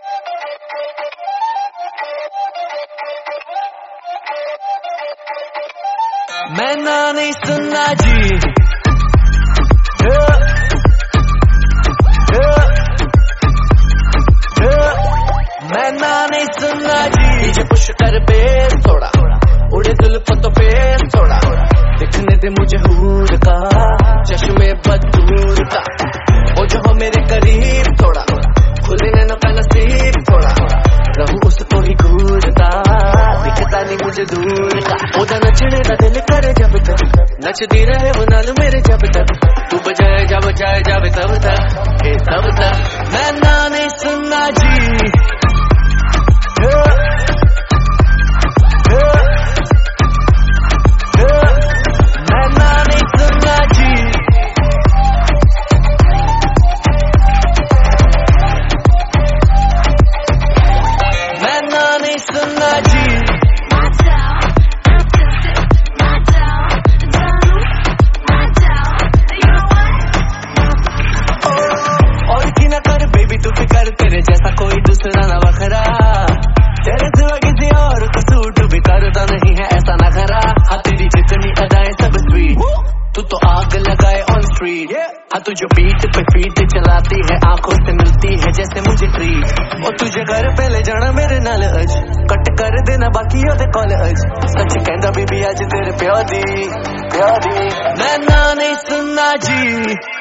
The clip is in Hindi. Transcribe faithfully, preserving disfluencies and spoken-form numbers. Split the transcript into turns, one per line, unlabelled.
मैं ना नहीं सुनना जी, मैं ना नहीं सुनना जी। डीजे पुश कर बेस थोड़ा, उड़े दिल को तो बेस थोड़ा, दिखने दे मुझे हूर का चश्मे बदूर का। वो जो हो मेरे करीब थोड़ा, खुले नैनों का नसीब थोड़ा, रहूं उसको ही घूरता, दिखता नहीं मुझे दूर का। ओदा नचने का दिल करे जब तक, नचती रहे वो नाल मेरे जब तक, तू बजाए जा बजाए जावे तब तक, ए तब तक। मैं ना नहीं सुनना जी, मैं ना नहीं सुनना जी। मैं ना नहीं सुनना जी। और की ना कर बेबी तू फिकर, तेरे जैसा कोई दूसरा ना वखरा, तेरे सिवा किसी और को सूट भी करता नहीं है ऐसा ना खरा। हाँ तेरी जितनी अदाएं सब स्वीट, तू तो आग लगाए ऑन स्ट्रीट। हाँ तू जो बीट पे फीट चलाती है, आंखों से मिलती है जैसे मुझे ट्रीट। और तुझे घर पे ले जाना मेरे नाल अज, कट कर देना बाकी ओदे कॉलेज। सच कहंदा बीबी अज तेरे प्यार दी प्यार दी। मैं ना नहीं सुनना जी।